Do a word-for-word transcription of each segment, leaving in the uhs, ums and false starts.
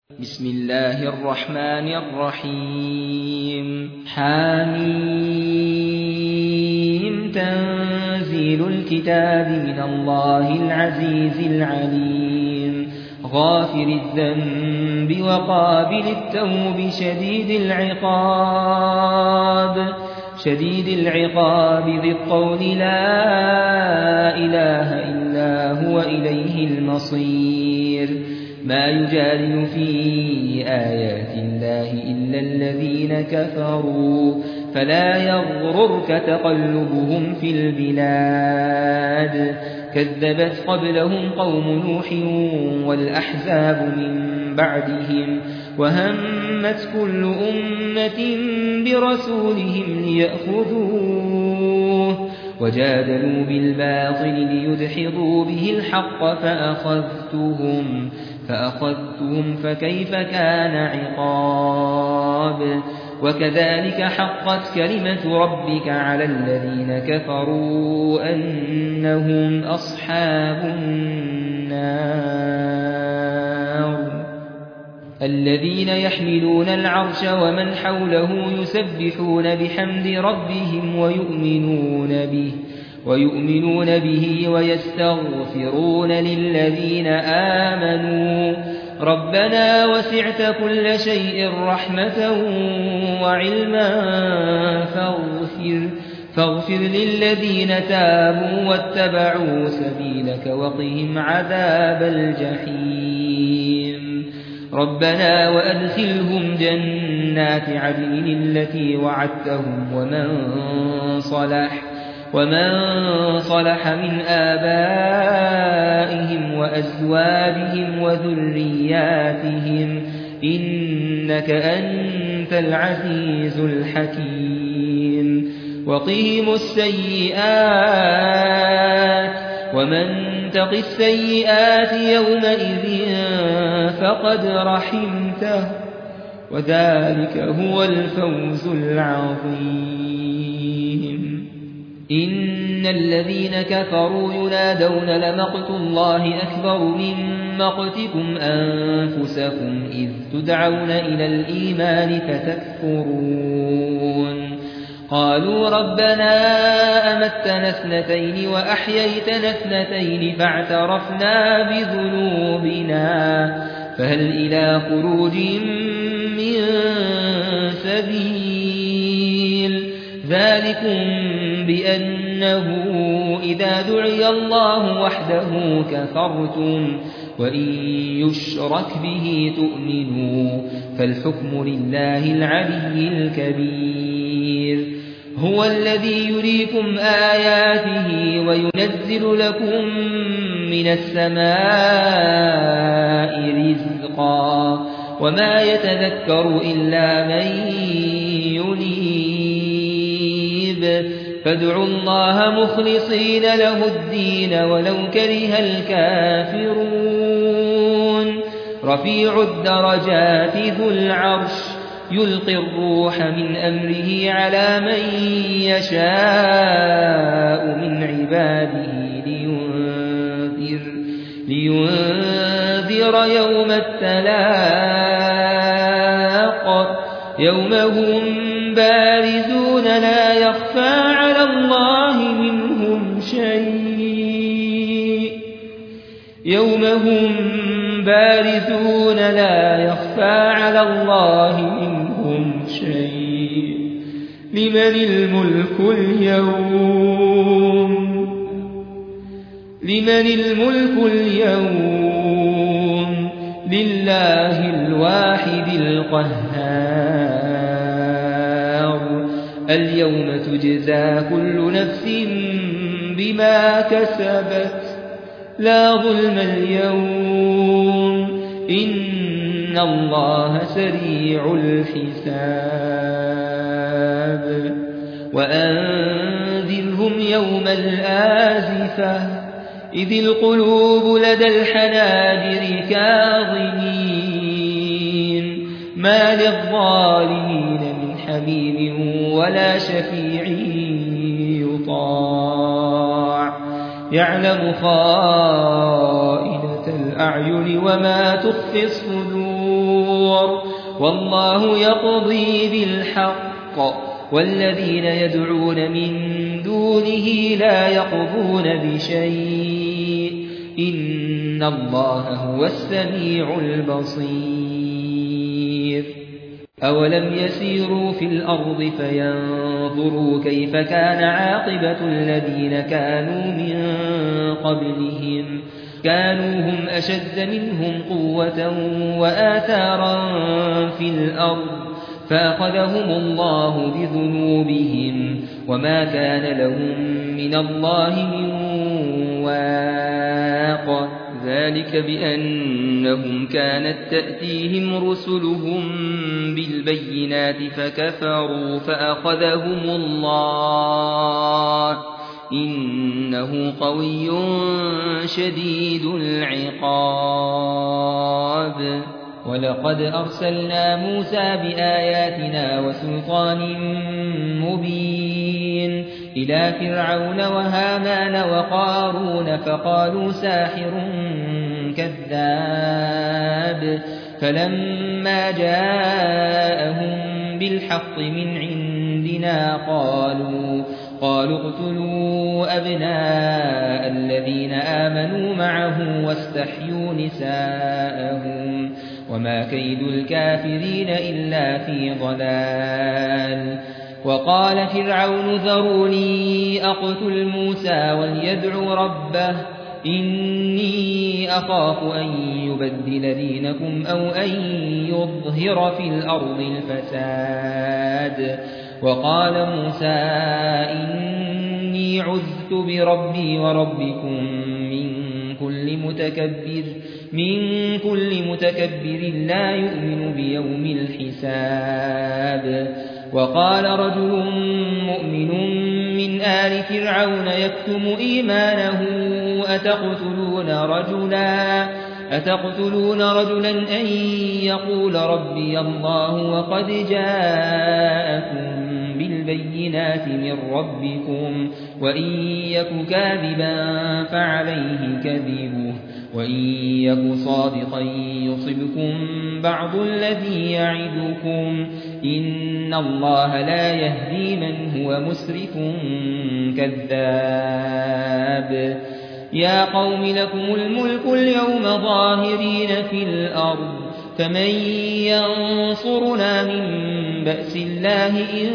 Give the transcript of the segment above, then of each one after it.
بسم الله الرحمن الرحيم حميم تنزيل الكتاب من الله العزيز العليم غافر الذنب وقابل التوب شديد العقاب شديد العقاب ذي الطول لا إله إلا هو إليه المصير ما يجادل في آيات الله إلا الذين كفروا فلا يغررك تقلبهم في البلاد كذبت قبلهم قوم نوح والأحزاب من بعدهم وهمت كل أمة برسولهم ليأخذوه وجادلوا بالباطل ليدحضوا به الحق فأخذتهم فأخذتهم فكيف كان عقاب وكذلك حقت كلمة ربك على الذين كفروا أنهم أصحاب النار الذين يحملون العرش ومن حوله يسبحون بحمد ربهم ويؤمنون به ويؤمنون به ويستغفرون للذين آمنوا ربنا وسعت كل شيء رحمة وعلما فاغفر فاغفر للذين تابوا واتبعوا سبيلك وقهم عذاب الجحيم ربنا وأدخلهم جنات عدن التي وعدتهم ومن صلح ومن صلح من آبائهم وأزواجهم وذرياتهم إنك أنت العزيز الحكيم وقهم السيئات ومن تق السيئات يومئذ فقد رحمته وذلك هو الفوز العظيم إن الذين كفروا ينادون لمقت الله أكبر من مقتكم أنفسكم إذ تدعون إلى الإيمان فتكفرون قالوا ربنا أمتنا اثنتين وأحييتنا اثنتين فاعترفنا بذنوبنا فهل إلى خروج من سبيل ذلكم بأنه إذا دعي الله وحده كفرتم وإن يشرك به تؤمنوا فالحكم لله العلي الكبير هو الذي يريكم آياته وينزل لكم من السماء رزقا وما يتذكر إلا من ينيب فادعوا الله مخلصين له الدين ولو كره الكافرون رفيع الدرجات ذو العرش يلقي الروح من أمره على من يشاء من عباده لينذر, لينذر يوم التلاق يوم هم بارزون لا يخفى على الله منهم شيء يوم هم بارزون لا يخفى على الله منهم شيء لمن الملك اليوم لمن الملك اليوم لله الواحد القهار اليوم تجزى كل نفس بما كسبت لا ظلم اليوم إن الله سريع الحساب وأنذرهم يوم الآزفة إذ القلوب لدى الحناجر كاظمين ما للظالمين من حميم ولا شفيع يطاع يعلم خائنة الأعين وما تخفي الصدور والله يقضي بالحق والذين يدعون من دونه لا يقضون بشيء إن الله هو السميع البصير أولم يسيروا في الأرض فينظروا كيف كان عاقبة الذين كانوا من قبلهم كانوا هم أشد منهم قوة وآثارا في الأرض فأخذهم الله بذنوبهم وما كان لهم من الله من واق ذلك بأنهم كانت تأتيهم رسلهم بالبينات فكفروا فأخذهم الله إنه قوي شديد العقاب ولقد أرسلنا موسى بآياتنا وسلطان مبين إلى فرعون وهامان وقارون فقالوا ساحر كذاب فلما جاءهم بالحق من عندنا قالوا قالوا اقتلوا أبناء الذين آمنوا معه واستحيوا نساءهم وما كيد الكافرين إلا في ضلال وقال فرعون ذروني أقتل موسى وليدع ربه إني أخاف أن يبدل دينكم أو أن يظهر في الأرض الفساد وقال موسى إني عذت بربي وربكم من كل متكبر من كل متكبر لا يؤمن بيوم الحساب وقال رجل مؤمن من آل فرعون يكتم إيمانه أتقتلون رجلا أتقتلون رجلا أن يقول ربي الله وقد جاءكم بالبينات من ربكم وإن يك كاذبا فعليه كذبه وإن يك صادقا يصبكم بعض الذي يعدكم إن الله لا يهدي من هو مسرف كذاب يا قوم لكم الملك اليوم ظاهرين في الأرض فمن ينصرنا من بأس الله إن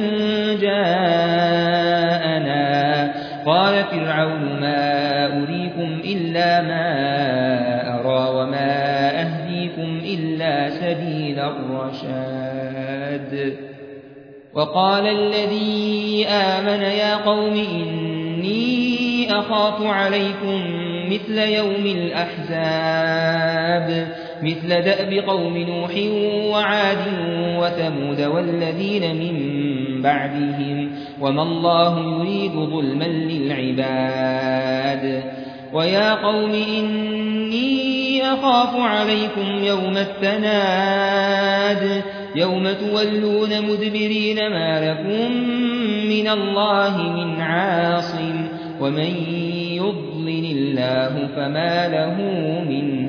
جاءنا قال فرعون ما أريكم إلا ما أرى وما أهديكم إلا سبيل الرشاد وقال الذي آمن يا قوم إني أخاف عليكم مثل يوم الأحزاب مثل دأب قوم نوح وعاد وثمود والذين من بعدهم وما الله يريد ظلما للعباد ويا قوم إني أخاف عليكم يوم التناد يوم تولون مدبرين ما لكم من الله من عاصم ومن يضلل الله فما له من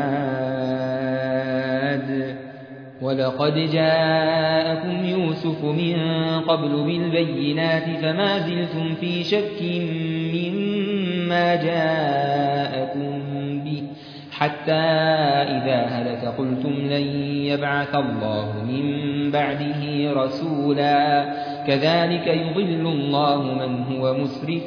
هاد ولقد جاءكم يوسف من قبل بالبينات فما زلتم في شك مما جاءكم به حتى إذا هلك قلتم لن يبعث الله من بعده رسولا كذلك يضل الله من هو مسرف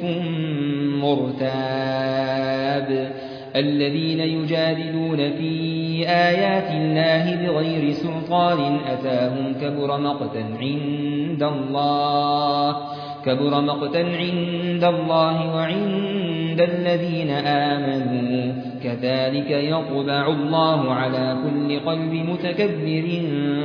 مرتاب الذين يجادلون في آيات الله بغير سلطان أتاهم كبر مقتا عند الله كبر مقتا عند الله وعند الذين آمنوا كذلك يطبع الله على كل قلب متكبر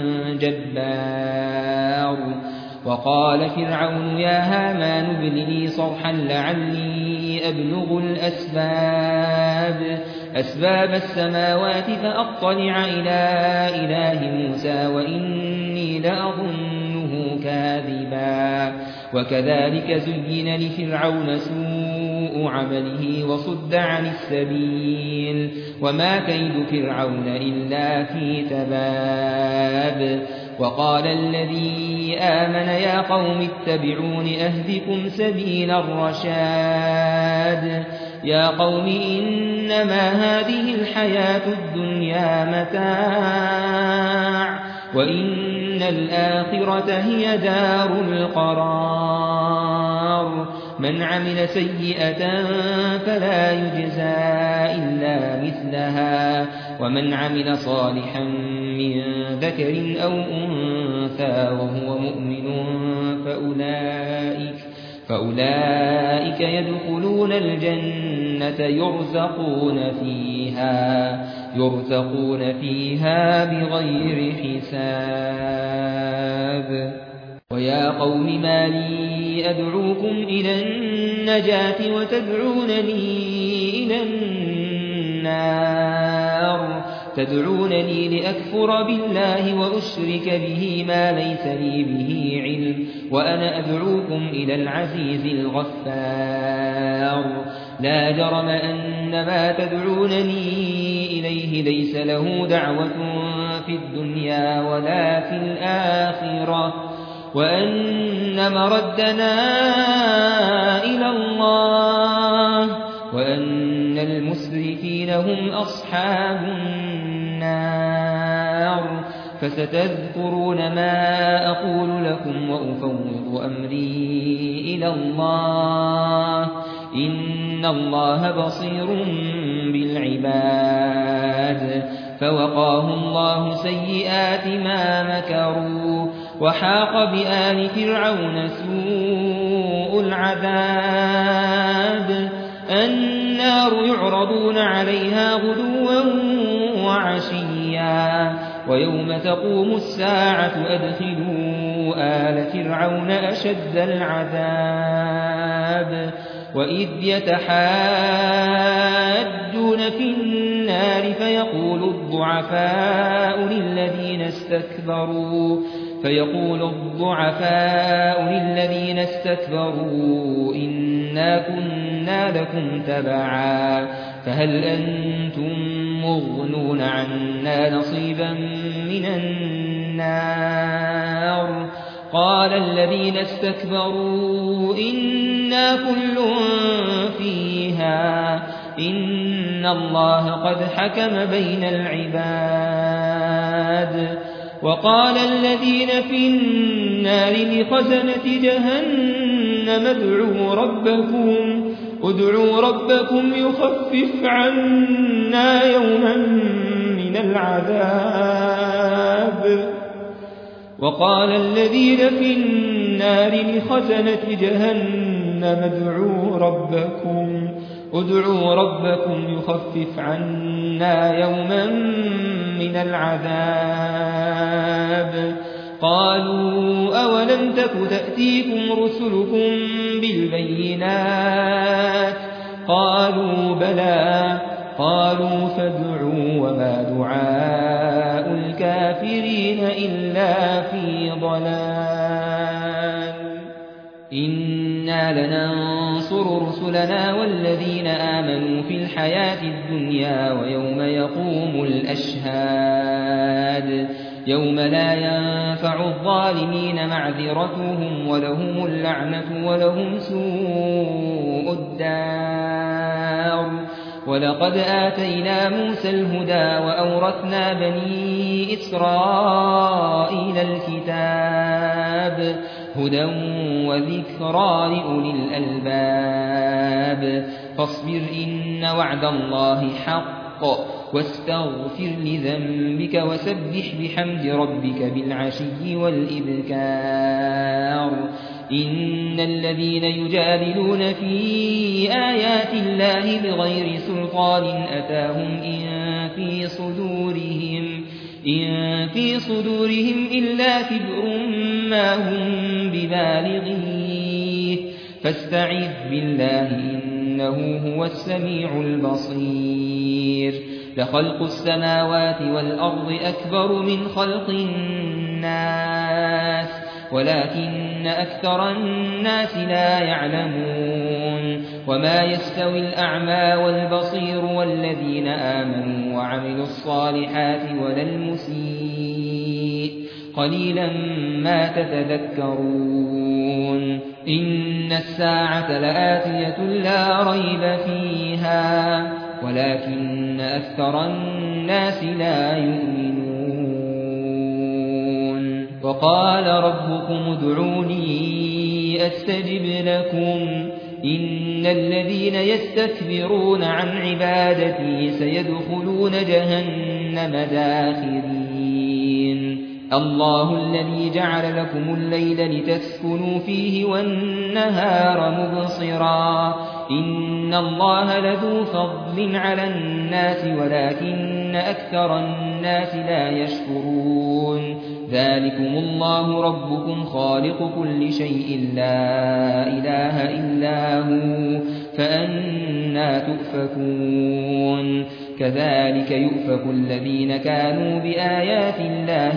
جبار وقال فرعون يا هامان ابن لي صرحا لعلي أبلغ الأسباب أسباب السماوات فأطلع إلى إله موسى وإني لأظنه كاذبا وكذلك زين لفرعون سوء سوء عمله وصد عن السبيل وما كيد فرعون إلا في تباب وقال الذي آمن يا قوم اتبعون أهدكم سبيل الرشاد يا قوم إنما هذه الحياة الدنيا متاع وإن الآخرة هي دار القرار من عمل سيئة فلا يجزى إلا مثلها ومن عمل صالحا من ذكر أو أنثى وهو مؤمن فأولئك, فأولئك يدخلون الجنة يرزقون فيها, يرزقون فيها بغير حساب ويا قوم ما لي أدعوكم إلى النجاة وتدعونني إلى النار تدعونني لأكفر بالله وأشرك به ما ليس لي به علم وأنا أدعوكم إلى العزيز الغفار لا جرم أن ما تدعونني إليه ليس له دعوة في الدنيا ولا في الآخرة وأن مردنا إلى الله وأن المسرفين هم أصحاب النار فستذكرون ما أقول لكم وأفوض أمري إلى الله إن الله بصير بالعباد فوقاه الله سيئات ما مكروا وحاق بآل فرعون سوء العذاب النار يعرضون عليها غدوا وعشيا ويوم تقوم الساعة أدخلوا آل فرعون أشد العذاب وإذ يتحاجون في النار فيقول الضعفاء للذين استكبروا فيقول الضعفاء للذين استكبروا إنا كنا لكم تبعا فهل أنتم مغنون عنا نصيبا من النار قال الذين استكبروا إنا كل فيها إن الله قد حكم بين العباد وقال الذين في النار لخزنة جهنم ادعوا ربكم ادعوا ربكم يخفف عنا يوما من العذاب وقال الذين في النار لخزنة جهنم ادعوا ربكم ادعوا ربكم يخفف عنا يوما من العذاب قالوا أولم تك تأتيكم رسلكم بالبينات قالوا بلى قالوا فادعوا وما دعاء الكافرين إلا في ضلال إنا لننصر رسلنا والذين آمنوا في الحياة الدنيا ويوم يقوم الأشهاد يوم لا ينفع الظالمين معذرتهم ولهم اللعنة ولهم سوء الدار ولقد آتينا موسى الهدى وأورثنا بني إسرائيل الكتاب هدى وذكرى لأولي الألباب فاصبر إن وعد الله حق واستغفر لذنبك وسبح بحمد ربك بالعشي والإبكار إن الذين يجادلون في آيات الله بغير سلطان أتاهم إن في صدورهم إن في صدورهم إلا كبر ما هم ببالغيه فاستعذ بالله إنه هو السميع البصير لخلق السماوات والأرض أكبر من خلق الناس ولكن أكثر الناس لا يعلمون وما يستوي الأعمى والبصير والذين آمنوا وعملوا الصالحات ولا المسيء قليلا ما تتذكرون إن الساعة لآتية لا ريب فيها ولكن أكثر الناس لا يؤمنون وقال ربكم ادعوني أستجب لكم إن الذين يستكبرون عن عبادتي سيدخلون جهنم داخرين الله الذي جعل لكم الليل لتسكنوا فيه والنهار مبصرا إن الله لذو فضل على الناس ولكن أكثر الناس لا يشكرون ذلكم الله ربكم خالق كل شيء لا إله إلا هو فأنى تؤفكون كذلك يؤفك الذين كانوا بآيات الله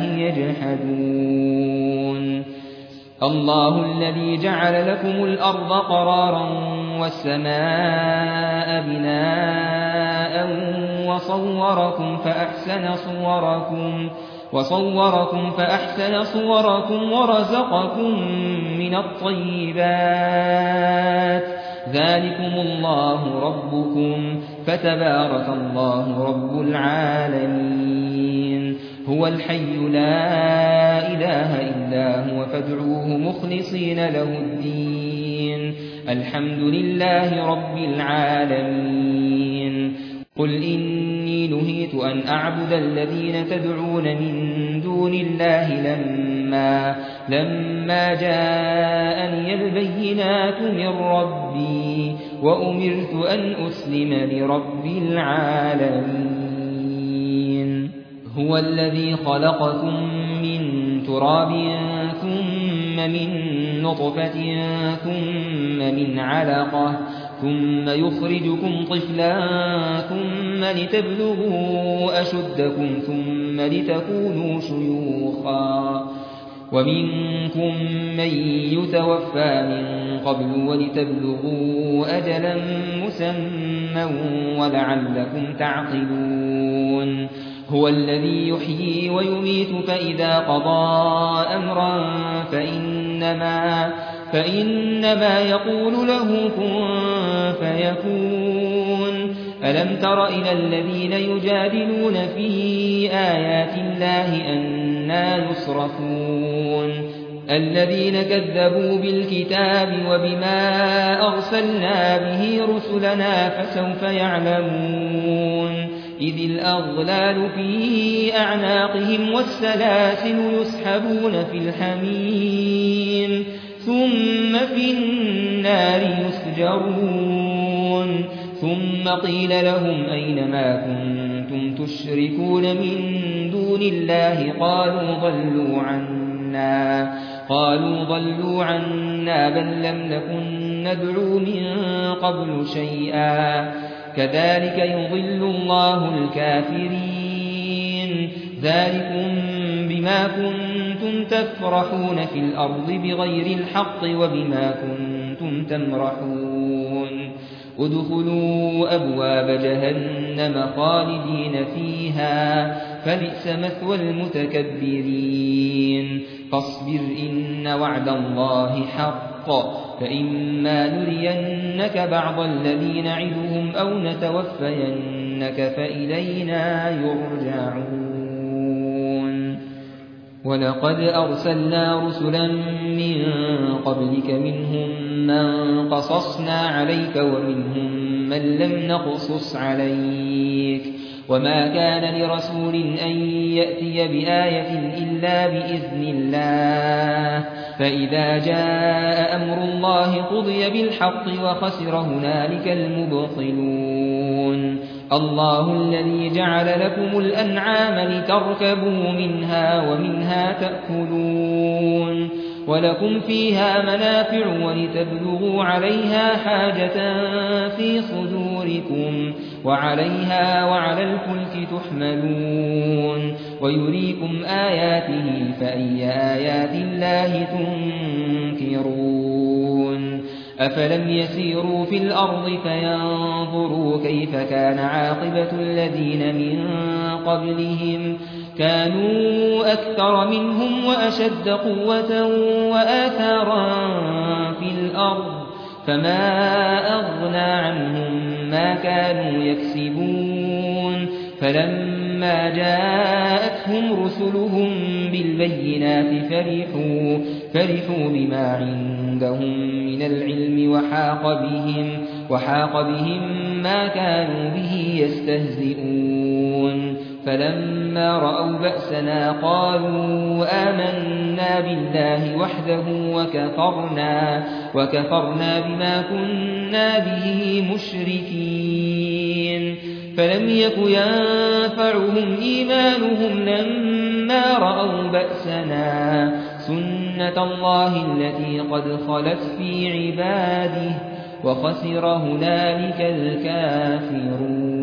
يجحدون الله الذي جعل لكم الأرض قرارا والسماء بناء وصوركم فأحسن صوركم وصوركم فأحسن صوركم ورزقكم من الطيبات ذلكم الله ربكم فتبارك الله رب العالمين هو الحي لا إله إلا هو فادعوه مخلصين له الدين الحمد لله رب العالمين قل إني نهيت أن أعبد الذين تدعون من دون الله لما, لما جاءني البينات من ربي وأمرت أن أسلم لرب العالمين هو الذي خلقكم من تراب ثم من نطفة ثم من علقة ثم يخرجكم طفلا ثم لتبلغوا أشدكم ثم لتكونوا شيوخا ومنكم من يتوفى من قبل ولتبلغوا أجلا مسمى ولعلكم تعقلون هو الذي يحيي ويميت فإذا قضى أمرا فإنما فإنما يقول له كن فيكون ألم تر إلى الذين يجادلون في آيات الله أنى يصرفون الذين كذبوا بالكتاب وبما أرسلنا به رسلنا فسوف يعلمون إذ الأغلال في أعناقهم والسلاسل يسحبون في الحميم ثم في النار يسجرون ثم قيل لهم أين ما كنتم تشركون من دون الله قالوا ضلوا عنا قالوا ضلوا عنا بل لم نكن ندعو من قبل شيئا كذلك يضل الله الكافرين ذلكم بما كنتم تفرحون في الأرض بغير الحق وبما كنتم تمرحون ادخلوا أبواب جهنم خالدين فيها فبئس مثوى المتكبرين فاصبر إن وعد الله حق فإما نرينك بعض الذي نعدهم أو نتوفينك فإلينا يرجعون ولقد أرسلنا رسلا من قبلك منهم من قصصنا عليك ومنهم من لم نقصص عليك وما كان لرسول أن يأتي بآية إلا بإذن الله فإذا جاء أمر الله قضي بالحق وخسر هنالك المبطلون الله الذي جعل لكم الأنعام لتركبوا منها ومنها تأكلون ولكم فيها منافع ولتبلغوا عليها حاجة في صدوركم وعليها وعلى الفلك تحملون ويريكم آياته فأي آيات الله تنكرون أفلم يسيروا في الأرض فينظروا كيف كان عاقبة الذين من قبلهم كانوا أكثر منهم وأشد قوة وآثارا في الأرض فما أغنى عنهم ما كانوا يكسبون فلما جاءتهم رسلهم بالبينات فرحوا, فرحوا بما عندهم من العلم وحاق بهم, وحاق بهم ما كانوا به يستهزئون فلما رأوا بأسنا قالوا آمنا بالله وحده وكفرنا, وكفرنا بما كنا به مشركين فلم يك ينفعهم إيمانهم لما رأوا بأسنا سنة الله التي قد خلت في عباده وخسر هنالك الكافرون